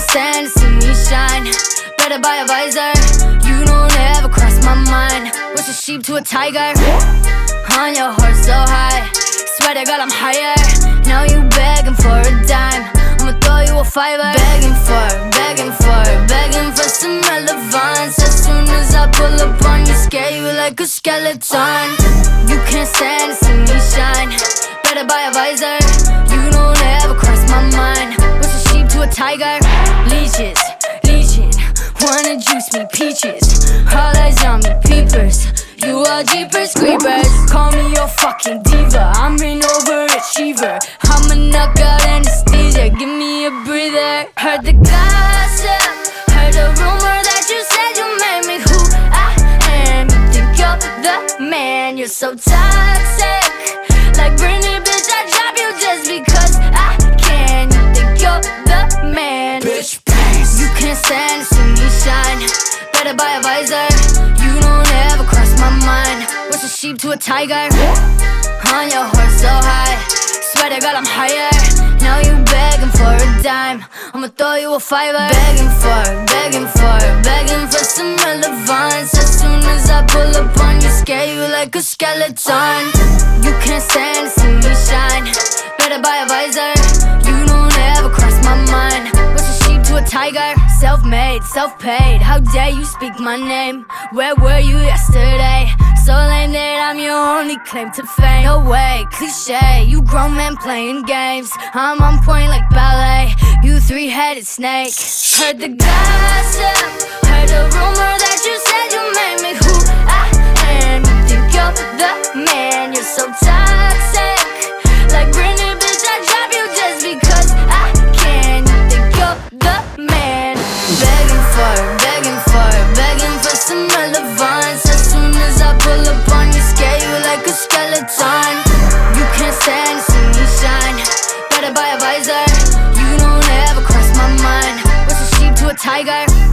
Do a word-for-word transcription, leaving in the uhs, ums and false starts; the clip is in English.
can't stand to see me shine. Better buy a visor. You don't ever cross my mind. What's a sheep to a tiger? On your horse so high. Swear to God I'm higher. Now you begging for a dime. I'ma throw you a fiver. Begging for, begging for, begging for some relevance. As soon as I pull up on you, scare you like a skeleton. You can't stand to see me shine. Better buy a visor. You don't ever cross my mind. What's a sheep to a tiger? Leeches, legion, wanna juice me peaches. All eyes on me, peepers. You are jeepers creepers. Call me your fucking diva. I'm an overachiever. I'm a knockout anesthesia. Give me a breather. Heard the gossip, heard the rumor that you said you made me who I am. You think you're the man, you're so toxic. Like Britney, bitch, I drop you just because I can. You think you're the man, Bitch, please. you can't stand to see me shine. Better buy a visor. You don't ever cross my mind. What's a sheep to a tiger? On your horse so high. Swear to God I'm higher. Now you begging for a dime. I'ma throw you a fiver. Begging for, begging for, begging for some relevance. As soon as I pull up on you, scare you like a skeleton. You can't stand to see me shine. Better buy a visor. You don't ever cross my mind. What's a sheep to a tiger? Self-made, self-paid. How dare you speak my name? Where were you yesterday? So lame that I'm your only claim to fame. No way, cliche. You grown men playing games. I'm on point like ballet. You three-headed snake. Heard the gossip, heard the rumor that you said you made me who I am. You think you're the man, you're so toxic. Like Britney, bitch, I drop you just because I can. You think you're the man. Begging for, begging for, begging for some relevance. As soon as I pull up on you, scare you like a skeleton. You can't stand to see me shine. Better buy a visor. You don't ever cross my mind. What's a sheep to a tiger?